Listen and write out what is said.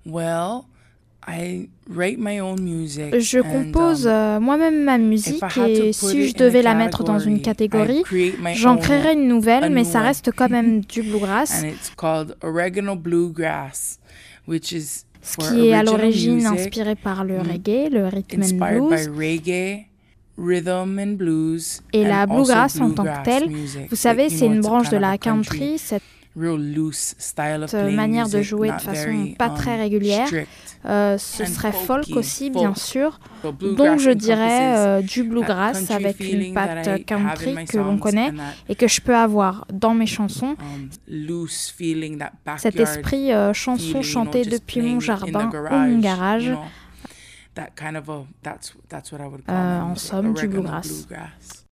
Well, I write my own music. Je compose moi-même ma musique et si je devais la mettre dans une catégorie, j'en créerais une nouvelle, mais ça reste quand même du bluegrass. And it's called Oregano Bluegrass, which is ce qui est à l'origine inspiré par le reggae, le rhythm and blues. Rhythm and blues, et la bluegrass en tant que telle, vous savez, c'est une branche de la country, cette manière de jouer de façon pas très régulière. Ce serait folk aussi, bien sûr. Donc je dirais du bluegrass avec une patte country que l'on connaît et que je peux avoir dans mes chansons. Cet esprit chanson chantée depuis mon jardin ou mon garage. En somme, du bluegrass.